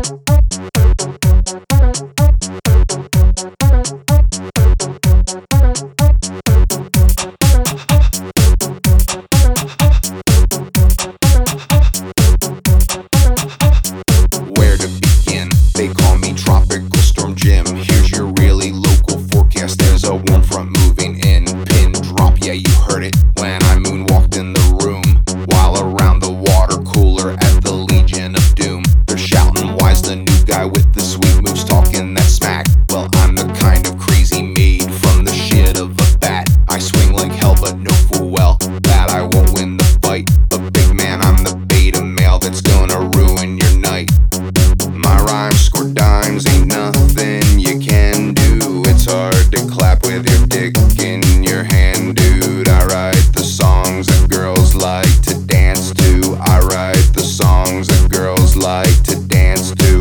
Where to begin? They call me Tropical Storm Jim. Here's your really local forecast. There's a warm front moving in. Pin drop, yeah, you heard it when I moonwalked in the room. While around the water cooler at the Legion of Doom, they're shouting, why's the new guy with the sweet moves talking that smack? Well, I'm the kind of crazy made from the shit of a bat. I swing like hell, but know full well that I won't win the fight. But big man, I'm the beta male that's gonna ruin your night. My rhymes score dimes, ain't nothing you can do. It's hard to clap with your dick in your hand, dude. I write the songs that girls like to dance to. I write the songs that girls like to dance to.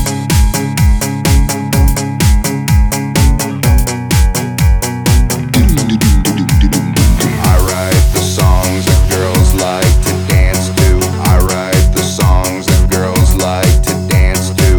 I write the songs that girls like to dance to. I write the songs that girls like to dance to.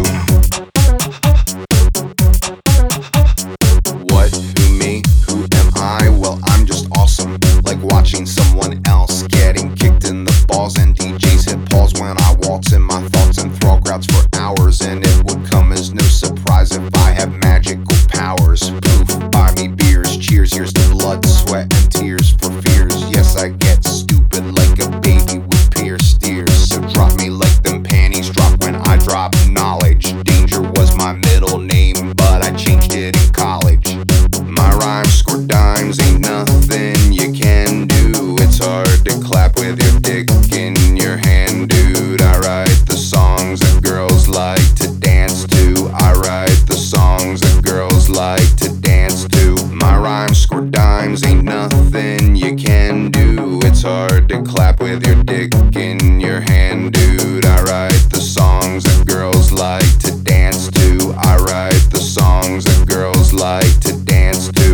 What? Who, me? Who am I? Well, I'm just awesome. Like watching someone else getting kicked in the balls, and DJs hit pause when I waltz in my thoughts and thrall crowds for hours. And it would come as no surprise if I have magical powers. Poof, buy me beers, cheers, here's to blood, sweat, and tears for fears. Yes, I get stupid like a baby with pierced ears. So drop me like them panties drop when I drop knowledge. Danger was my middle name, but I changed it in college. My rhymes score dimes, ain't nothing you can do. It's hard to clap with your dick in your hand, dude. I write the songs that girls like to dance to. I write the songs that girls like to dance to. My rhymes score dimes, ain't nothing you can do. It's hard to clap with your dick in your hand, dude. I write the songs that girls like to dance to. I write the songs that girls like to dance to.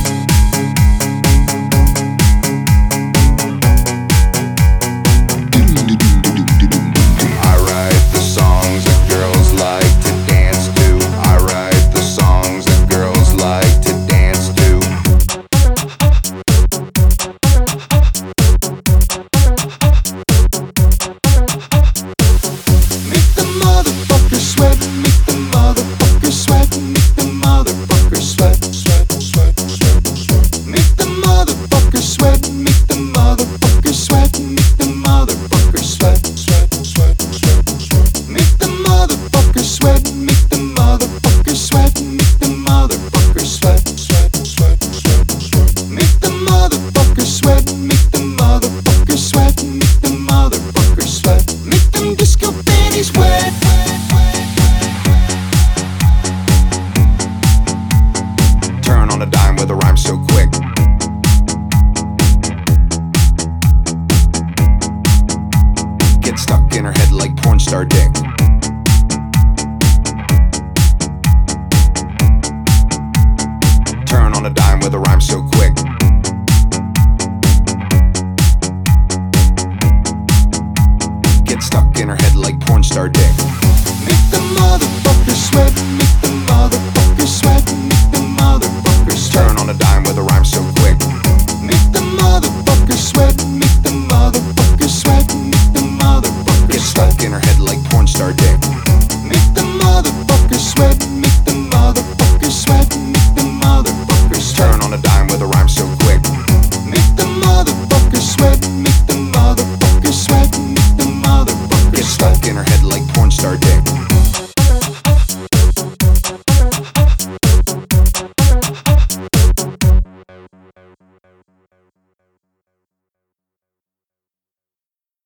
I write the songs that girls like to dance to. I write the songs that girls like to dance to. Make the motherfucker sweat, make the motherfucker sweat, make the motherfucker sweat, sweat, sweat, sweat, sweat. Make the motherfucker sweat, make the motherfucker sweat, make the motherfucker sweat, sweat, sweat, sweat, sweat. Make the motherfucker sweat, make the motherfucker sweat, make the motherfucker sweat, sweat, sweat, sweat, sweat. Make the motherfucker sweat, make the motherfucker sweat, make the motherfucker sweat. Make them disco panties wet. Turn on a dime with a rhyme so quick. Get stuck in her head like porn star dick. Turn on a dime with a rhyme so quick. Get stuck in her head like porn star dick.